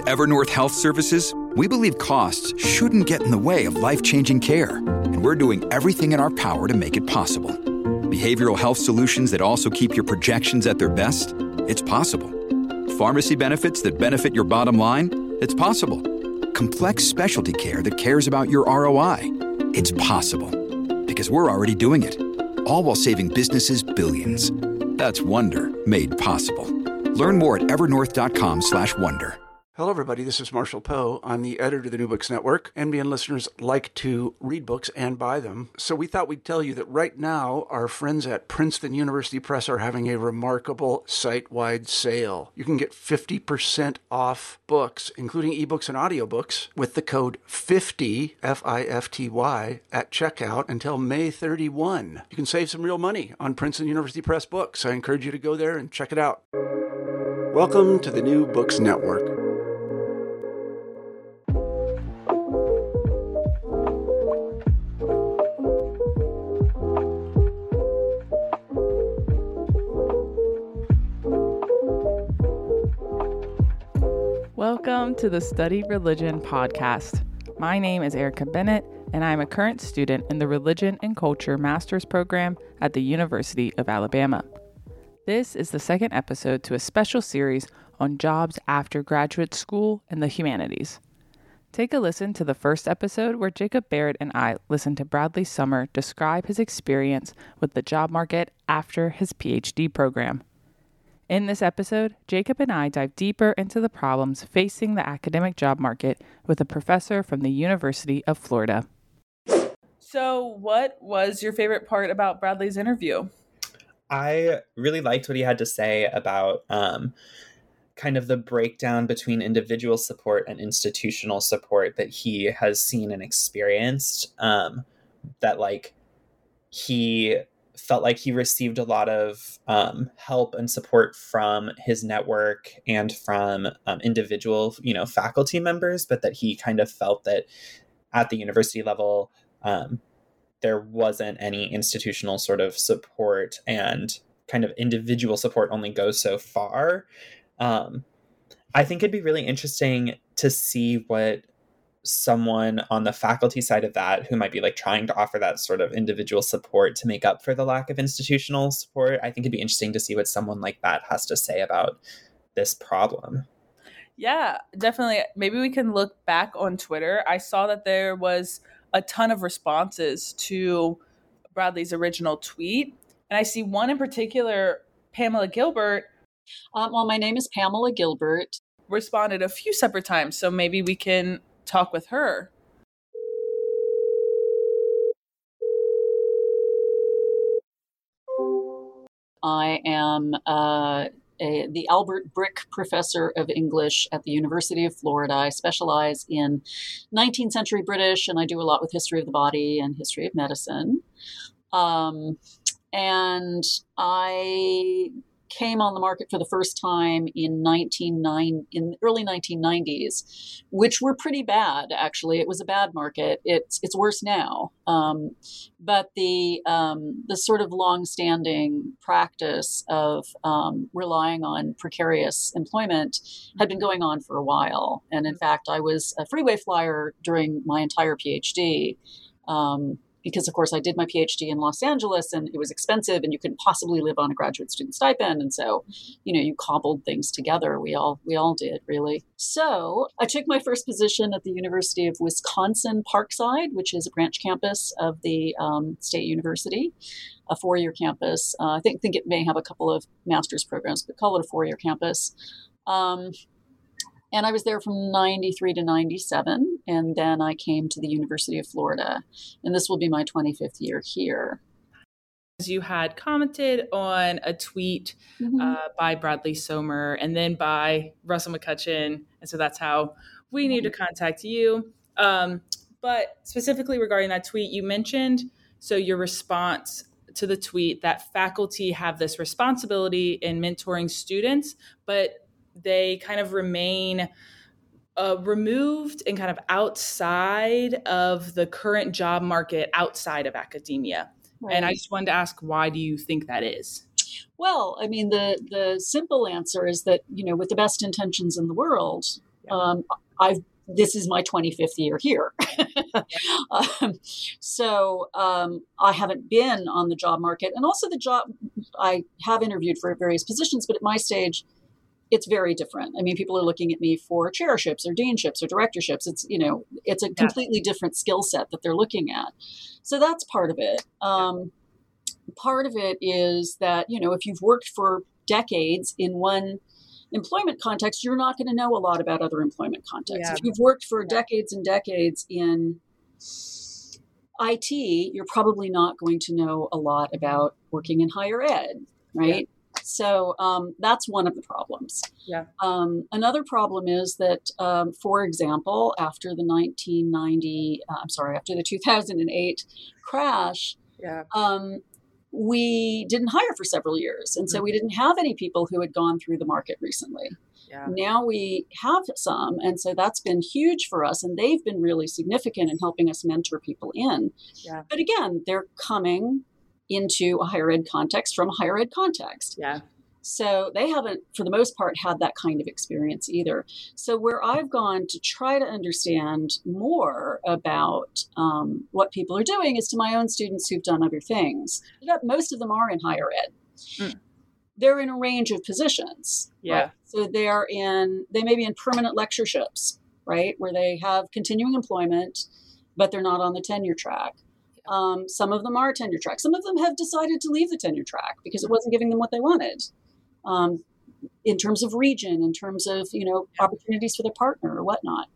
At Evernorth Health Services, we believe costs shouldn't get in the way of life-changing care, and we're doing everything in our power to make it possible. Behavioral health solutions that also keep your projections at their best? It's possible. Pharmacy benefits that benefit your bottom line? It's possible. Complex specialty care that cares about your ROI? It's possible. Because we're already doing it. All while saving businesses billions. That's Wonder made possible. Learn more at evernorth.com/wonder. Hello, everybody. This is Marshall Poe. I'm the editor of the New Books Network. NBN listeners like to read books and buy them. So we thought we'd tell you that right now, our friends at Princeton University Press are having a remarkable site-wide sale. You can get 50% off books, including ebooks and audiobooks, with the code 50, F-I-F-T-Y, at checkout until May 31. You can save some real money on Princeton University Press books. I encourage you to go there and check it out. Welcome to the New Books Network. Welcome to the Study Religion podcast. My name is Erica Bennett, and I'm a current student in the Religion and Culture Master's Program at the University of Alabama. This is the second episode to a special series on jobs after graduate school in the humanities. Take a listen to the first episode where Jacob Barrett and I listened to Bradley Sommer describe his experience with the job market after his PhD program. In this episode, Jacob and I dive deeper into the problems facing the academic job market with a professor from the University of Florida. So, what was your favorite part about Bradley's interview? I really liked what he had to say about kind of the breakdown between individual support and institutional support that he has seen and experienced. That he felt like he received a lot of help and support from his network and from individual, faculty members, but that he kind of felt that at the university level, there wasn't any institutional sort of support, and kind of individual support only goes so far. I think it'd be really interesting to see what someone on the faculty side of that who might be trying to offer that sort of individual support to make up for the lack of institutional support. I think it'd be interesting to see what someone like that has to say about this problem. Yeah, definitely. Maybe we can look back on Twitter. I saw that there was a ton of responses to Bradley's original tweet. And I see one in particular, Pamela Gilbert. My name is Pamela Gilbert. Responded a few separate times, so maybe we can talk with her. I am the Albert Brick Professor of English at the University of Florida. I specialize in 19th century British, and I do a lot with history of the body and history of medicine. And I came on the market for the first time in the early 1990s, which were pretty bad. Actually, it was a bad market. It's worse now. But the sort of long-standing practice of relying on precarious employment had been going on for a while. And in fact, I was a freeway flyer during my entire PhD. Because, of course, I did my PhD in Los Angeles, and it was expensive, and you couldn't possibly live on a graduate student stipend. And so, you cobbled things together. We all did, really. So I took my first position at the University of Wisconsin Parkside, which is a branch campus of the State University, a 4-year campus. I think it may have a couple of master's programs, but call it a 4-year campus. And I was there from 93 to 97, and then I came to the University of Florida, and this will be my 25th year here. You had commented on a tweet by Bradley Sommer and then by Russell McCutcheon, and so that's how we need to contact you. But specifically regarding that tweet, you mentioned, so your response to the tweet, that faculty have this responsibility in mentoring students, but they kind of remain removed and kind of outside of the current job market outside of academia. Right. And I just wanted to ask, why do you think that is? Well, I mean, the simple answer is that, with the best intentions in the world, This is my 25th year here. So I haven't been on the job market, and also I have interviewed for various positions, but at my stage, it's very different. I mean, people are looking at me for chairships or deanships or directorships. It's a completely different skill set that they're looking at. So that's part of it. Part of it is that, if you've worked for decades in one employment context, you're not going to know a lot about other employment contexts. If you've worked for decades and decades in IT, you're probably not going to know a lot about working in higher ed, right? Yeah. So that's one of the problems. Yeah. Another problem is that, for example, after the 2008 crash, we didn't hire for several years. And so we didn't have any people who had gone through the market recently. Yeah. Now we have some. And so that's been huge for us. And they've been really significant in helping us mentor people in. Yeah. But again, they're coming into a higher ed context from a higher ed context. Yeah. So they haven't, for the most part, had that kind of experience either. So where I've gone to try to understand more about what people are doing is to my own students who've done other things. Most of them are in higher ed. They're in a range of positions. Yeah. Right? So they may be in permanent lectureships, right, where they have continuing employment, but they're not on the tenure track. Some of them are tenure track. Some of them have decided to leave the tenure track because it wasn't giving them what they wanted. In terms of region, in terms of, opportunities for their partner or whatnot.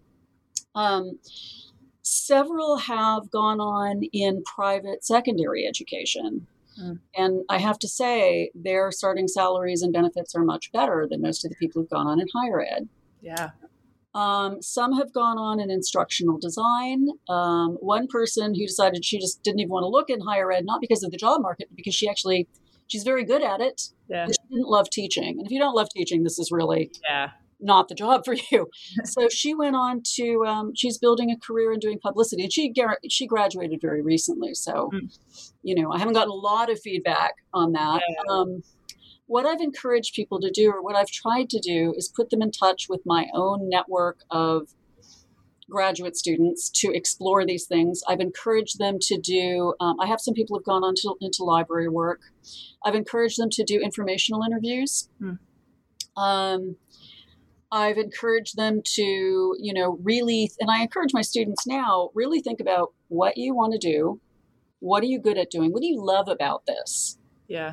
Several have gone on in private secondary education. And I have to say, their starting salaries and benefits are much better than most of the people who've gone on in higher ed. Yeah. Some have gone on in instructional design. One person who decided she just didn't even want to look in higher ed, not because of the job market, but because she's very good at it. Yeah. But she didn't love teaching. And if you don't love teaching, this is really not the job for you. So she went on to, she's building a career in doing publicity. And she graduated very recently. So, I haven't gotten a lot of feedback on that. Yeah. What I've encouraged people to do, or what I've tried to do, is put them in touch with my own network of graduate students to explore these things. I've encouraged them to do, I have some people who've gone on into library work. I've encouraged them to do informational interviews. I've encouraged them to, really, and I encourage my students now, really think about what you want to do. What are you good at doing? What do you love about this? Yeah.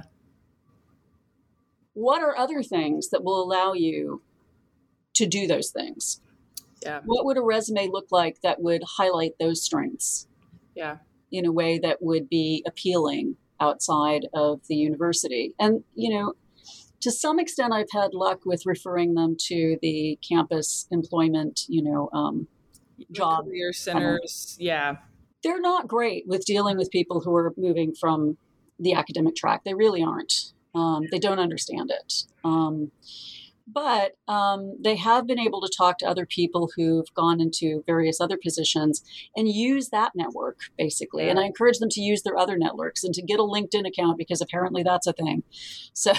What are other things that will allow you to do those things? Yeah. What would a resume look like that would highlight those strengths? Yeah. In a way that would be appealing outside of the university. And, to some extent, I've had luck with referring them to the campus employment, job career centers. Yeah. They're not great with dealing with people who are moving from the academic track. They really aren't. They don't understand it. But they have been able to talk to other people who've gone into various other positions and use that network, basically. Yeah. And I encourage them to use their other networks and to get a LinkedIn account, because apparently that's a thing. So,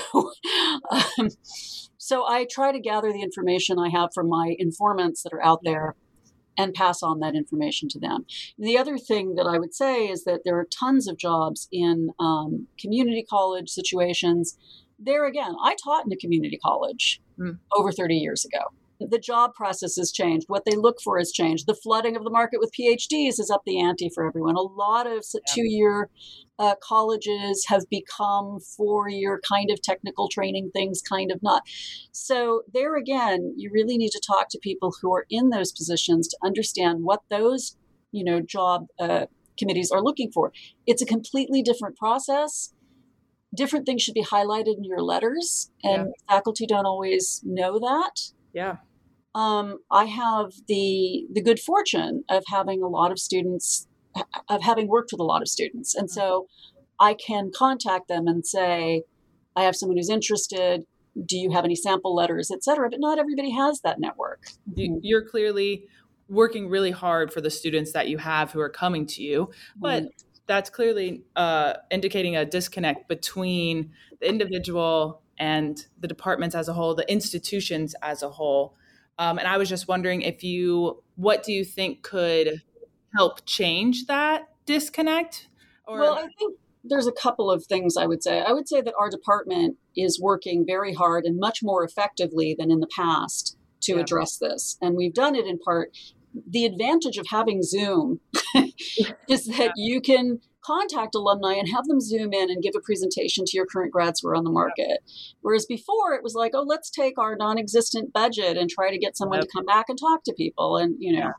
so I try to gather the information I have from my informants that are out there and pass on that information to them. The other thing that I would say is that there are tons of jobs in community college situations. There again, I taught in a community college over 30 years ago. The job process has changed. What they look for has changed. The flooding of the market with PhDs is up the ante for everyone. A lot of 2-year colleges have become 4-year kind of technical training things, kind of not. So there again, you really need to talk to people who are in those positions to understand what those, job committees are looking for. It's a completely different process. Different things should be highlighted in your letters, and faculty don't always know that. Yeah. I have the good fortune of having a lot of students, of having worked with a lot of students. And so I can contact them and say, I have someone who's interested. Do you have any sample letters, et cetera? But not everybody has that network. You're clearly working really hard for the students that you have who are coming to you, but that's clearly indicating a disconnect between the individual and the departments as a whole, the institutions as a whole. And I was just wondering what do you think could help change that disconnect? Well, I think there's a couple of things I would say. I would say that our department is working very hard and much more effectively than in the past to address this. And we've done it in part. The advantage of having Zoom is that you can contact alumni and have them Zoom in and give a presentation to your current grads who are on the market. Whereas before it was like, oh, let's take our non-existent budget and try to get someone to come back and talk to people. And,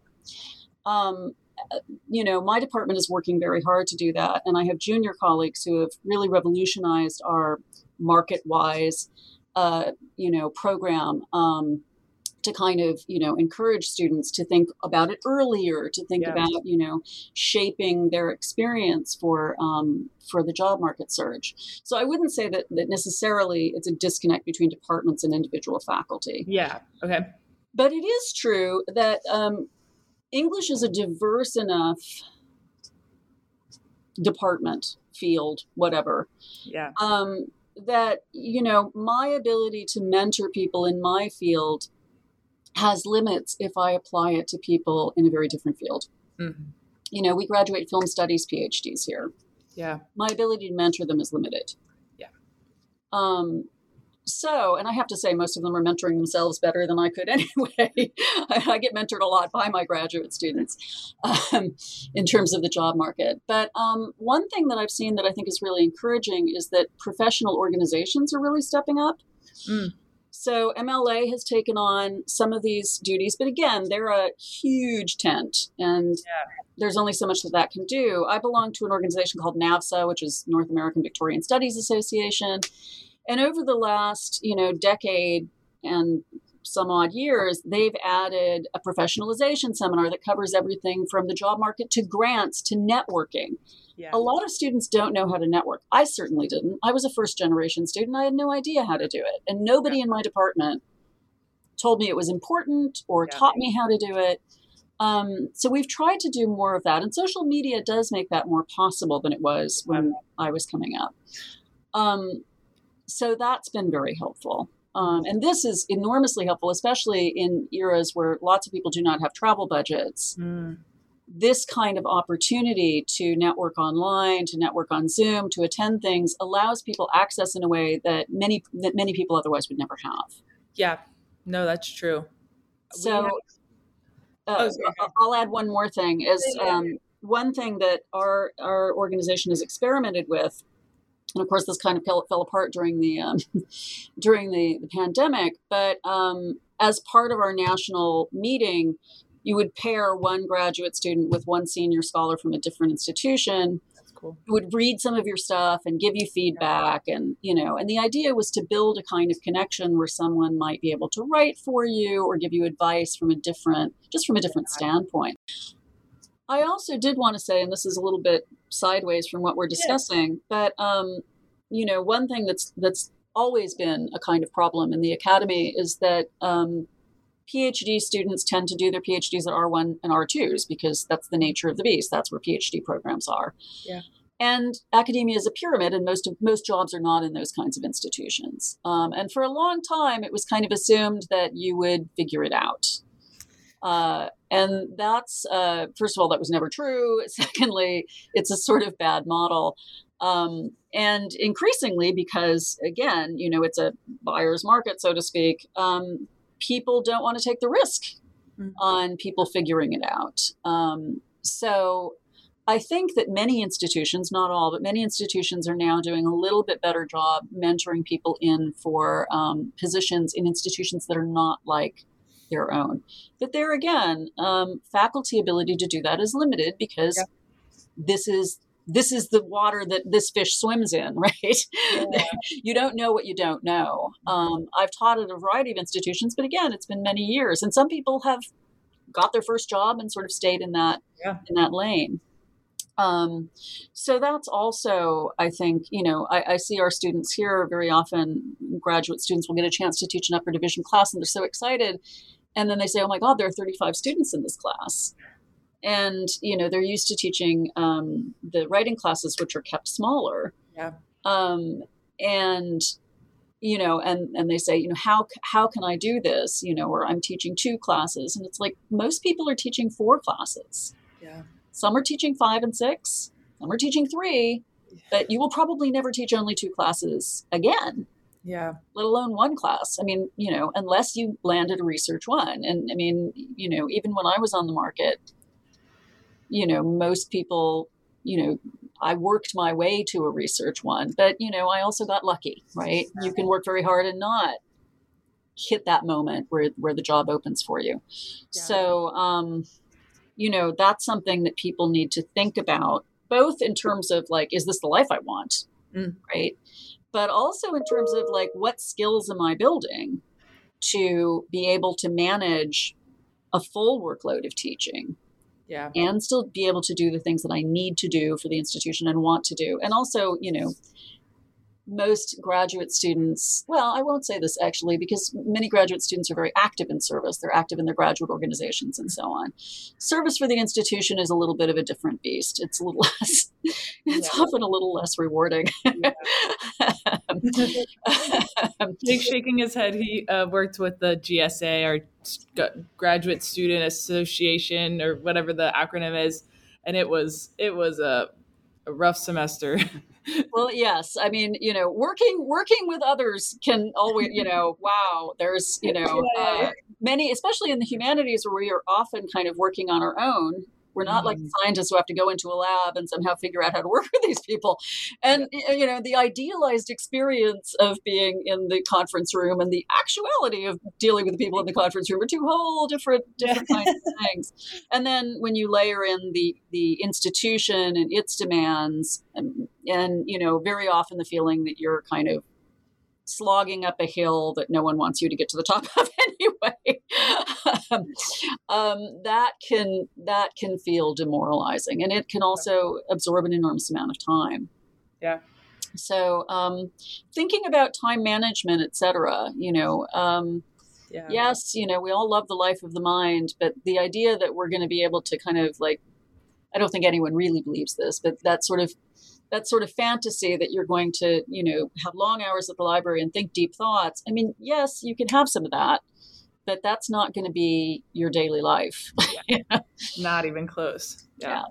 my department is working very hard to do that. And I have junior colleagues who have really revolutionized our market-wise, program to kind of, encourage students to think about it earlier, to think about, shaping their experience for the job market search. So I wouldn't say that necessarily it's a disconnect between departments and individual faculty. Yeah. Okay. But it is true that English is a diverse enough department, field, whatever. Yeah. That, my ability to mentor people in my field has limits if I apply it to people in a very different field. Mm-hmm. We graduate film studies PhDs here. Yeah. My ability to mentor them is limited. Yeah. And I have to say, most of them are mentoring themselves better than I could anyway. I get mentored a lot by my graduate students in terms of the job market. But one thing that I've seen that I think is really encouraging is that professional organizations are really stepping up. Mm. So MLA has taken on some of these duties, but again, they're a huge tent and there's only so much that can do. I belong to an organization called NAVSA, which is North American Victorian Studies Association. And over the last, decade and some odd years, they've added a professionalization seminar that covers everything from the job market to grants to networking. Yeah. A lot of students don't know how to network. I certainly didn't. I was a first generation student. I had no idea how to do it. And nobody in my department told me it was important or taught me how to do it. So we've tried to do more of that. And social media does make that more possible than it was when I was coming up. So that's been very helpful. And this is enormously helpful, especially in eras where lots of people do not have travel budgets. Mm. This kind of opportunity to network online, to network on Zoom, to attend things allows people access in a way that many people otherwise would never have. Yeah, no, that's true. So I'll add one more thing. One thing that our organization has experimented with, and of course this kind of fell apart during the pandemic, but as part of our national meeting, you would pair one graduate student with one senior scholar from a different institution. That's cool. Who would read some of your stuff and give you feedback. And, and the idea was to build a kind of connection where someone might be able to write for you or give you advice from a different standpoint. I also did want to say, and this is a little bit sideways from what we're discussing, but, one thing that's always been a kind of problem in the academy is that, PhD students tend to do their PhDs at R1 and R2s because that's the nature of the beast. That's where PhD programs are. Yeah. And academia is a pyramid, and most jobs are not in those kinds of institutions. And for a long time, it was kind of assumed that you would figure it out. And that's, first of all, that was never true. Secondly, it's a sort of bad model. And increasingly, because again, it's a buyer's market, so to speak, people don't want to take the risk on people figuring it out. So I think that many institutions, not all, but many institutions are now doing a little bit better job mentoring people in for positions in institutions that are not like their own. But there again, faculty ability to do that is limited because this is the water that this fish swims in, right? Yeah. You don't know what you don't know. I've taught at a variety of institutions, but again, it's been many years. And some people have got their first job and sort of stayed in that lane. So that's also, I think, I see our students here very often, graduate students will get a chance to teach an upper division class and they're so excited. And then they say, oh my God, there are 35 students in this class. And, they're used to teaching the writing classes, which are kept smaller. Yeah. And and they say, how can I do this? Or I'm teaching 2 classes. And it's like, most people are teaching 4 classes. Yeah. Some are teaching 5 and 6. Some are teaching 3. But you will probably never teach only 2 classes again. Yeah. Let alone 1 class. I mean, unless you landed a research 1. And I mean, even when I was on the market, most people, I worked my way to a research 1, but, I also got lucky, right? You can work very hard and not hit that moment where the job opens for you. Yeah. So, that's something that people need to think about, both in terms of like, is this the life I want? Right. But also in terms of like, what skills am I building to be able to manage a full workload of teaching? Yeah. And still be able to do the things that I need to do for the institution and want to do. And also, most graduate students, well, I won't say this actually, because many graduate students are very active in service. They're active in their graduate organizations and so on. Service for the institution is a little bit of a different beast. It's a little less, often a little less rewarding. Yeah. Jake's shaking his head. He worked with the GSA, or Graduate Student Association, or whatever the acronym is. And it was a rough semester. Well, yes. I mean, working with others can always, wow, there's, many, especially in the humanities, where we are often kind of working on our own. We're not like scientists who have to go into a lab and somehow figure out how to work with these people. And, the idealized experience of being in the conference room and the actuality of dealing with the people in the conference room are 2 whole different kinds of things. And then when you layer in the institution and its demands and very often the feeling that you're kind of slogging up a hill that no one wants you to get to the top of anyway, that can feel demoralizing, and it can also absorb an enormous amount of time. Yeah. So thinking about time management, et cetera, yes, we all love the life of the mind, but the idea that we're going to be able to kind of like, I don't think anyone really believes this, but that sort of fantasy that you're going to, have long hours at the library and think deep thoughts. I mean, yes, you can have some of that, but that's not going to be your daily life. Yeah. Not even close. Yeah.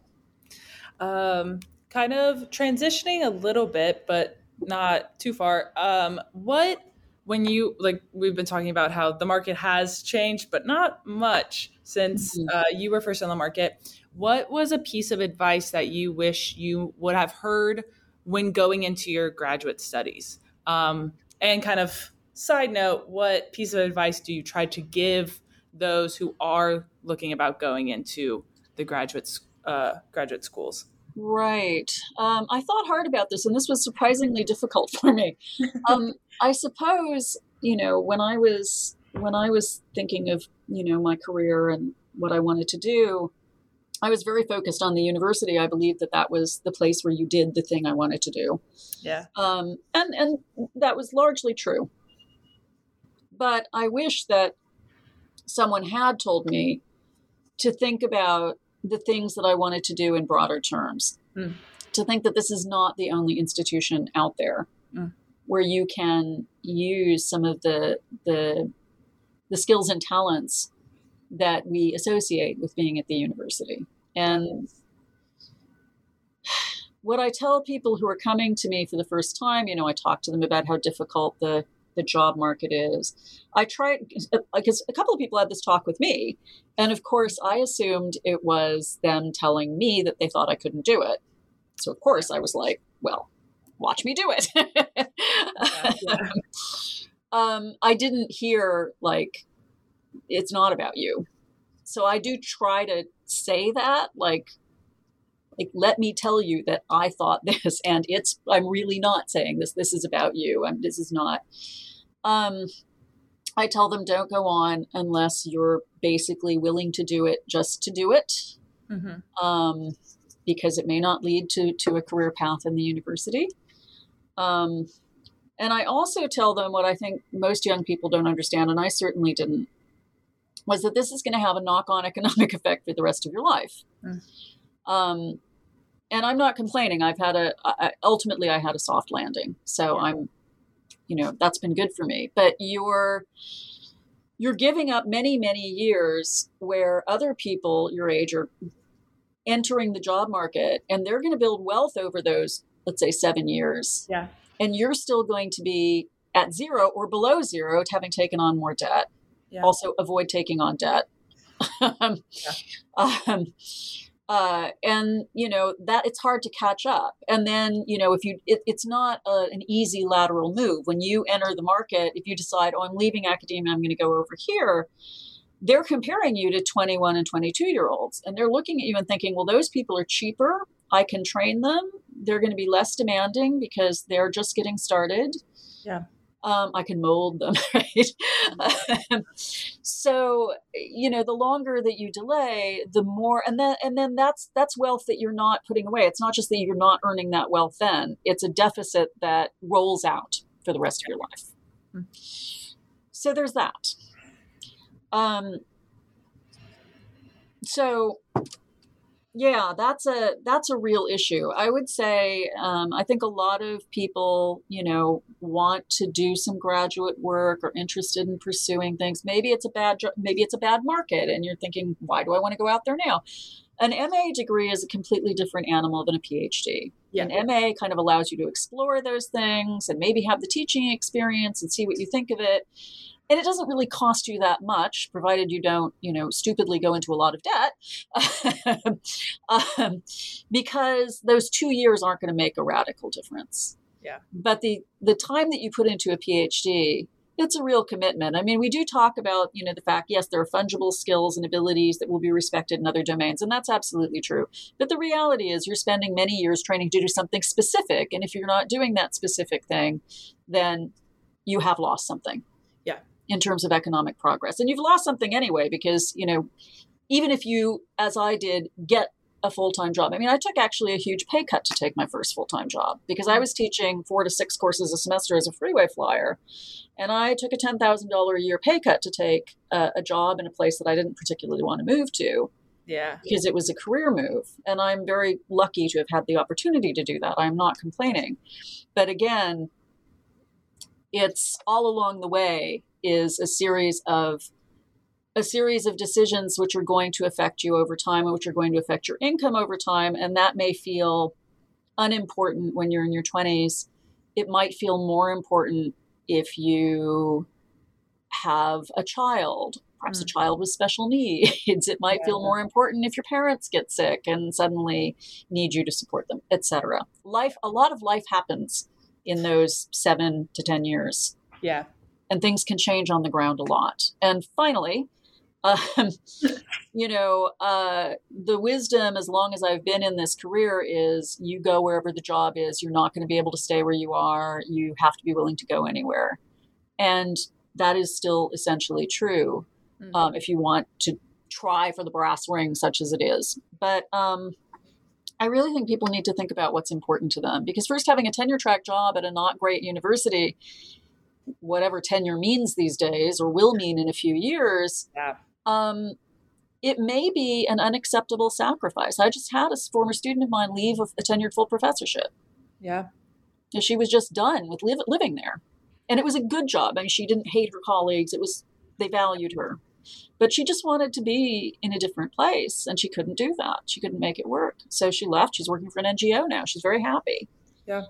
Kind of transitioning a little bit, but not too far. When you, like, we've been talking about how the market has changed, but not much since you were first on the market. What was a piece of advice that you wish you would have heard when going into your graduate studies? And kind of side note, what piece of advice do you try to give those who are looking about going into the graduate schools? Right. I thought hard about this, and this was surprisingly difficult for me. I suppose, when I was thinking of, my career and what I wanted to do, I was very focused on the university. I believed that was the place where you did the thing I wanted to do. Yeah. And that was largely true. But I wish that someone had told me to think about the things that I wanted to do in broader terms, to think that this is not the only institution out there where you can use some of the skills and talents that we associate with being at the university. And what I tell people who are coming to me for the first time, I talk to them about how difficult the job market is. I try, because a couple of people had this talk with me, and of course I assumed it was them telling me that they thought I couldn't do it. So of course I was like, well, watch me do it. I didn't hear like, it's not about you. So I do try to say that, like, let me tell you that I thought this, and I'm really not saying this. This is about you. This is not. I tell them, don't go on unless you're basically willing to do it just to do it, because it may not lead to a career path in the university. And I also tell them what I think most young people don't understand, and I certainly didn't, was that this is going to have a knock-on economic effect for the rest of your life. And I'm not complaining. Ultimately I had a soft landing. So that's been good for me. But you're giving up many, many years where other people your age are entering the job market, and they're going to build wealth over those, let's say, 7 years. Yeah. And you're still going to be at zero or below zero, having taken on more debt. Yeah. Also, avoid taking on debt. And that it's hard to catch up. And then, it's not an easy lateral move. When you enter the market, if you decide, I'm leaving academia, I'm going to go over here, they're comparing you to 21 and 22-year-olds. And they're looking at you and thinking, well, those people are cheaper. I can train them. They're going to be less demanding because they're just getting started. Yeah. I can mold them, right? So, the longer that you delay, the more, and then that's wealth that you're not putting away. It's not just that you're not earning that wealth then. It's a deficit that rolls out for the rest of your life. Mm-hmm. So there's that. So yeah, that's a real issue. I would say, I think a lot of people, want to do some graduate work or interested in pursuing things. Maybe it's a bad market, and you're thinking, why do I want to go out there now? An MA degree is a completely different animal than a PhD. Yeah. An MA kind of allows you to explore those things and maybe have the teaching experience and see what you think of it. And it doesn't really cost you that much, provided you don't, stupidly go into a lot of debt, because those 2 years aren't going to make a radical difference. Yeah. But the time that you put into a PhD, it's a real commitment. I mean, we do talk about, the fact, yes, there are fungible skills and abilities that will be respected in other domains, and that's absolutely true. But the reality is you're spending many years training to do something specific. And if you're not doing that specific thing, then you have lost something. Yeah. In terms of economic progress. And you've lost something anyway, because, even if you, as I did, get a full-time job. I mean, I took actually a huge pay cut to take my first full-time job, because I was teaching 4 to 6 courses a semester as a freeway flyer. And I took a $10,000 a year pay cut to take a job in a place that I didn't particularly want to move to. Yeah. Because it was a career move. And I'm very lucky to have had the opportunity to do that. I'm not complaining. But again, it's all along the way is a series of decisions which are going to affect you over time, and which are going to affect your income over time. And that may feel unimportant when you're in your 20s. It might feel more important if you have a child, perhaps a child with special needs. It might feel more important if your parents get sick and suddenly need you to support them, etc. A lot of life happens in those 7 to 10 years. Yeah. And things can change on the ground a lot. And finally, the wisdom, as long as I've been in this career, is you go wherever the job is. You're not going to be able to stay where you are. You have to be willing to go anywhere. And that is still essentially true, if you want to try for the brass ring, such as it is. But I really think people need to think about what's important to them. Because first, having a tenure track job at a not great university, whatever tenure means these days, or will mean in a few years, it may be an unacceptable sacrifice. I just had a former student of mine leave a tenured full professorship. Yeah. And she was just done with living there. And it was a good job. I mean, she didn't hate her colleagues. They valued her. But she just wanted to be in a different place, and she couldn't do that. She couldn't make it work. So she left. She's working for an NGO now. She's very happy. Yeah.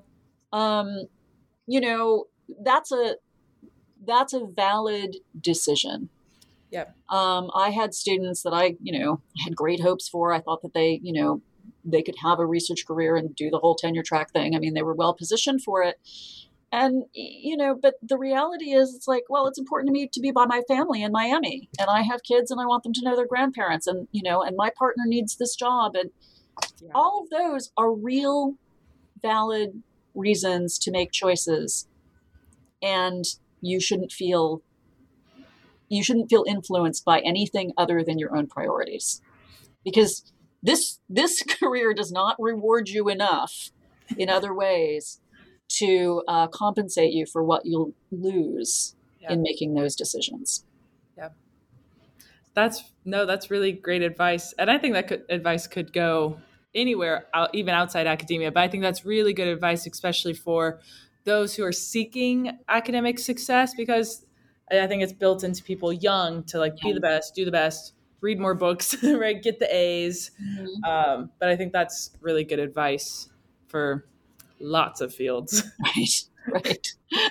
That's a valid decision. Yeah. I had students that I had great hopes for. I thought that they could have a research career and do the whole tenure track thing. I mean, they were well positioned for it. And, but the reality is, it's like, well, it's important to me to be by my family in Miami, and I have kids and I want them to know their grandparents, and, and my partner needs this job. And all of those are real, valid reasons to make choices. And you shouldn't feel influenced by anything other than your own priorities, because this career does not reward you enough in other ways to compensate you for what you'll lose in making those decisions. Yeah. That's really great advice. And I think that advice could go anywhere, even outside academia. But I think that's really good advice, especially for those who are seeking academic success, because I think it's built into people young to like be the best, do the best, read more books, right? Get the A's. But I think that's really good advice for lots of fields. Right.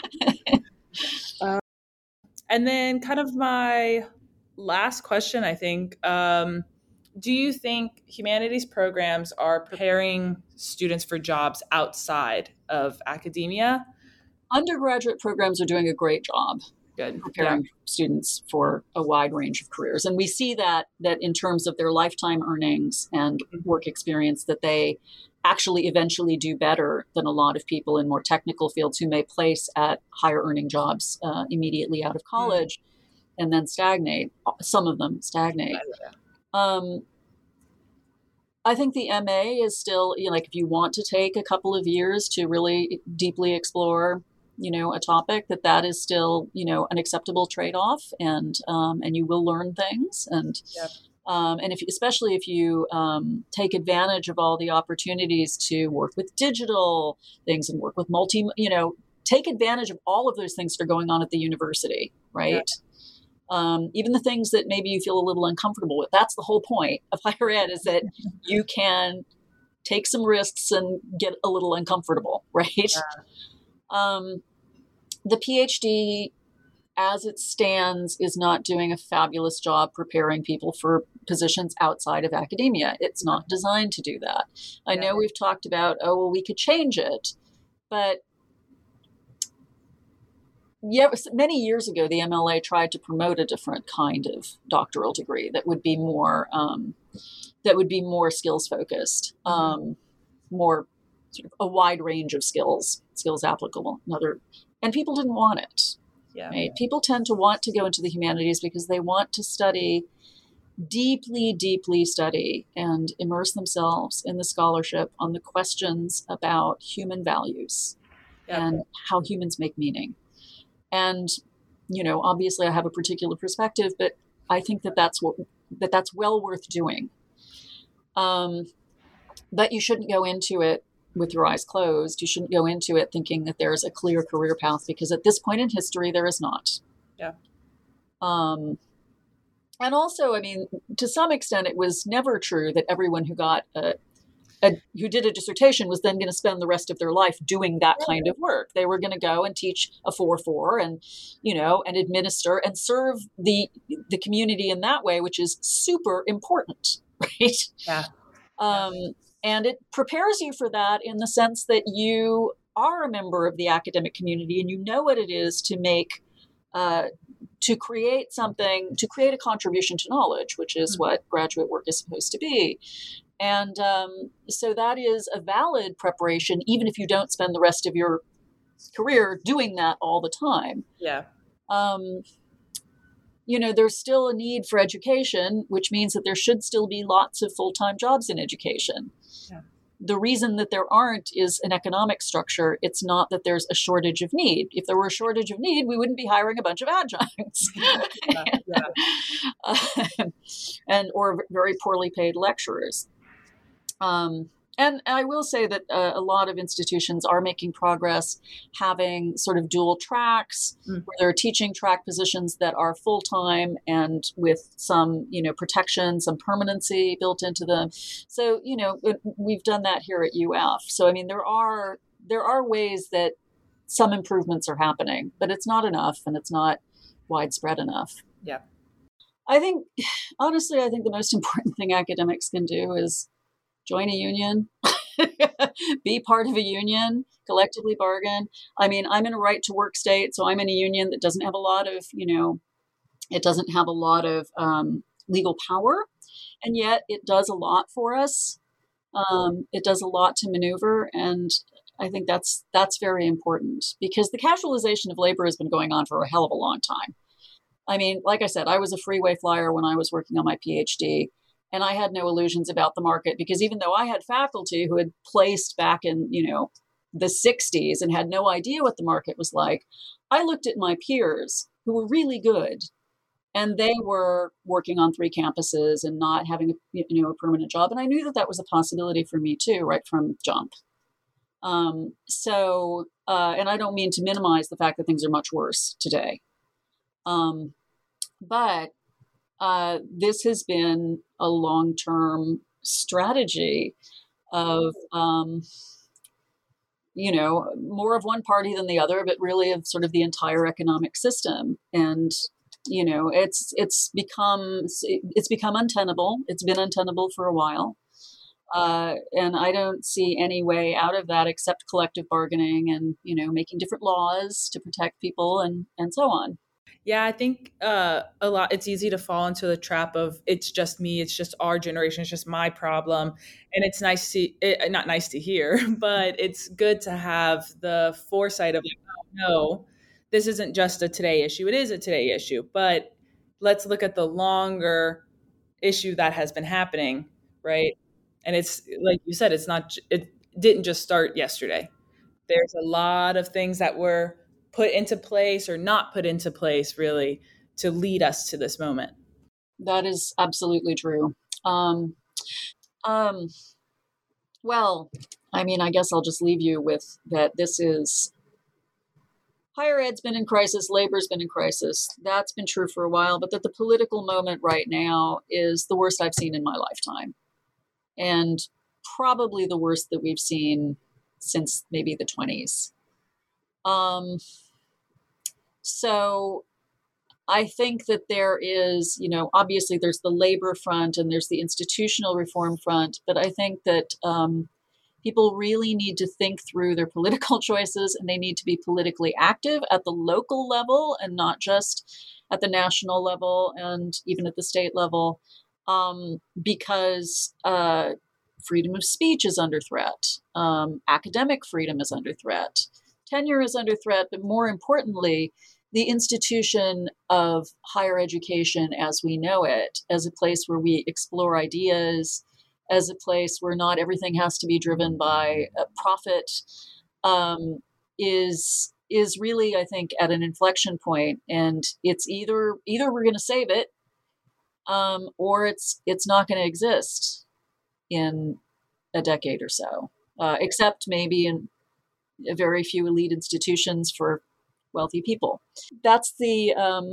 And then kind of my last question, I think, do you think humanities programs are preparing students for jobs outside of academia? Undergraduate programs are doing a great job. Good. Preparing students for a wide range of careers. And we see that in terms of their lifetime earnings and work experience, that they actually eventually do better than a lot of people in more technical fields who may place at higher earning jobs immediately out of college and then stagnate. Some of them stagnate. I think the MA is still, like if you want to take a couple of years to really deeply explore a topic, that is still, an acceptable trade-off, and you will learn things. And especially if you take advantage of all the opportunities to work with digital things and work with take advantage of all of those things that are going on at the university, right? Even the things that maybe you feel a little uncomfortable with. That's the whole point of higher ed, is that you can take some risks and get a little uncomfortable, right? The PhD, as it stands, is not doing a fabulous job preparing people for positions outside of academia. It's not designed to do that. I know we've talked about, we could change it, but many years ago, the MLA tried to promote a different kind of doctoral degree that would be more skills focused, more sort of a wide range of skills applicable. And people didn't want it. Right? People tend to want to go into the humanities because they want to study, deeply study, and immerse themselves in the scholarship on the questions about human values and how humans make meaning. And, obviously I have a particular perspective, but I think that's well worth doing. But you shouldn't go into it with your eyes closed. You shouldn't go into it thinking that there's a clear career path, because at this point in history, there is not. And also, to some extent, it was never true that everyone who got who did a dissertation was then going to spend the rest of their life doing that kind of work. They were going to go and teach a 4-4 and, and administer and serve the community in that way, which is super important, right? And it prepares you for that in the sense that you are a member of the academic community and you know what it is to make, to create a contribution to knowledge, which is what graduate work is supposed to be. And so that is a valid preparation, even if you don't spend the rest of your career doing that all the time. There's still a need for education, which means that there should still be lots of full-time jobs in education. The reason that there aren't is an economic structure. It's not that there's a shortage of need. If there were a shortage of need, we wouldn't be hiring a bunch of adjuncts or very poorly paid lecturers. And I will say that a lot of institutions are making progress, having sort of dual tracks, where there are teaching track positions that are full-time and with some, protection, some permanency built into them. So, we've done that here at UF. So, there are ways that some improvements are happening, but it's not enough and it's not widespread enough. Honestly, I think the most important thing academics can do is join a union, be part of a union, collectively bargain. I'm in a right to work state, so I'm in a union that doesn't have a lot of, legal power, and yet it does a lot for us. It does a lot to maneuver, and I think that's very important, because the casualization of labor has been going on for a hell of a long time. Like I said, I was a freeway flyer when I was working on my PhD. And I had no illusions about the market, because even though I had faculty who had placed back in, the 60s and had no idea what the market was like, I looked at my peers who were really good, and they were working on 3 campuses and not having a permanent job. And I knew that was a possibility for me too, right from jump. And I don't mean to minimize the fact that things are much worse today. But this has been a long-term strategy of, more of one party than the other, but really of sort of the entire economic system. And, it's become untenable. It's been untenable for a while. And I don't see any way out of that except collective bargaining and, making different laws to protect people and so on. Yeah, I think it's easy to fall into the trap of it's just me, it's just our generation, it's just my problem. And it's not nice to hear, but it's good to have the foresight of like, oh, no, this isn't just a today issue. It is a today issue, but let's look at the longer issue that has been happening, right? And it's like you said, it didn't just start yesterday. There's a lot of things that were put into place or not put into place really to lead us to this moment. That is absolutely true. Well, I mean, I guess I'll just leave you with that. Higher ed's been in crisis, labor's been in crisis. That's been true for a while, but that the political moment right now is the worst I've seen in my lifetime. And probably the worst that we've seen since maybe the 1920s. So I think that there is, obviously there's the labor front and there's the institutional reform front, but I think that people really need to think through their political choices, and they need to be politically active at the local level and not just at the national level and even at the state level, because freedom of speech is under threat. Academic freedom is under threat. Tenure is under threat, but more importantly, the institution of higher education as we know it, as a place where we explore ideas, as a place where not everything has to be driven by a profit, is really, I think, at an inflection point. And it's either we're going to save it, or it's not going to exist in a decade or so, except maybe in a very few elite institutions for wealthy people. That's the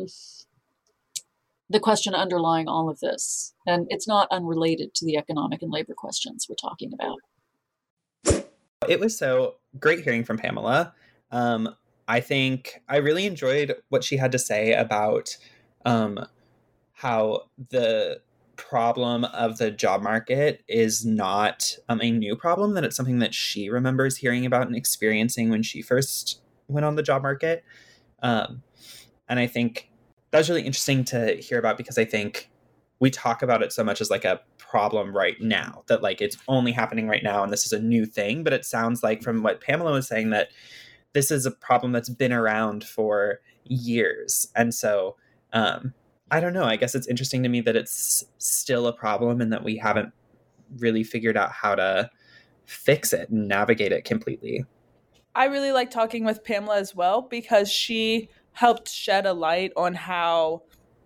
question underlying all of this. And it's not unrelated to the economic and labor questions we're talking about. It was so great hearing from Pamela. I think I really enjoyed what she had to say about how the problem of the job market is not a new problem, that it's something that she remembers hearing about and experiencing when she first went on the job market. And I think that's really interesting to hear about, because I think we talk about it so much as like a problem right now, that like it's only happening right now and this is a new thing. But it sounds like from what Pamela was saying that this is a problem that's been around for years. And so I don't know, I guess it's interesting to me that it's still a problem and that we haven't really figured out how to fix it and navigate it completely. I really like talking with Pamela as well, because she helped shed a light on how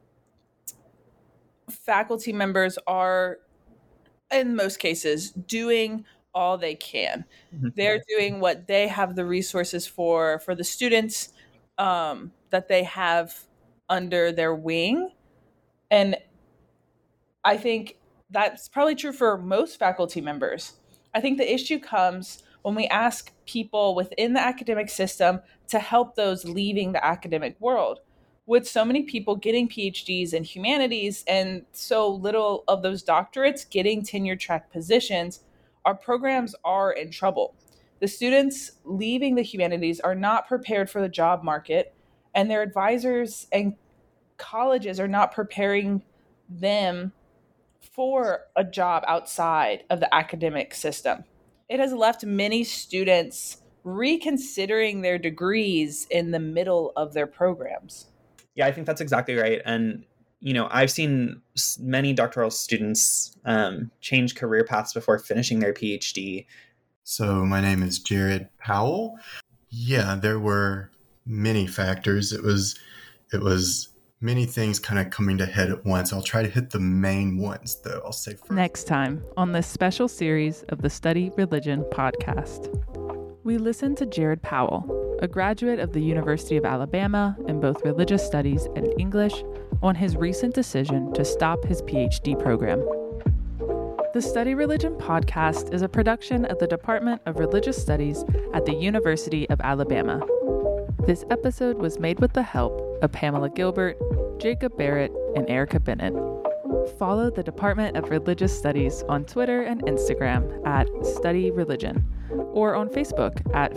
faculty members are, in most cases, doing all they can. Mm-hmm. They're doing what they have the resources for the students that they have under their wing. And I think that's probably true for most faculty members. I think the issue comes when we ask people within the academic system to help those leaving the academic world. With so many people getting PhDs in humanities and so little of those doctorates getting tenure-track positions, our programs are in trouble. The students leaving the humanities are not prepared for the job market, and their advisors and colleges are not preparing them for a job outside of the academic system. It has left many students reconsidering their degrees in the middle of their programs. Yeah, I think that's exactly right. And, I've seen many doctoral students change career paths before finishing their PhD. So my name is Jared Powell. Yeah, there were many factors. It was many things kind of coming to head at once. I'll try to hit the main ones, though. I'll say first. Next time on this special series of the Study Religion podcast. We listened to Jared Powell, a graduate of the University of Alabama in both religious studies and English, on his recent decision to stop his PhD program. The Study Religion podcast is a production of the Department of Religious Studies at the University of Alabama. This episode was made with the help of Pamela Gilbert, Jacob Barrett, and Erica Bennett. Follow the Department of Religious Studies on Twitter and Instagram at Study Religion, or on Facebook at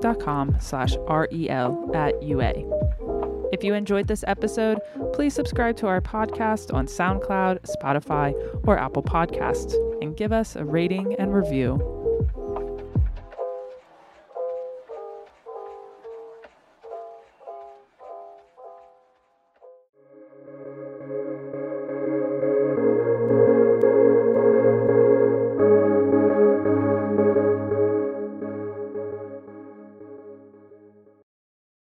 facebook.com/REL@UA. If you enjoyed this episode, please subscribe to our podcast on SoundCloud, Spotify, or Apple Podcasts, and give us a rating and review.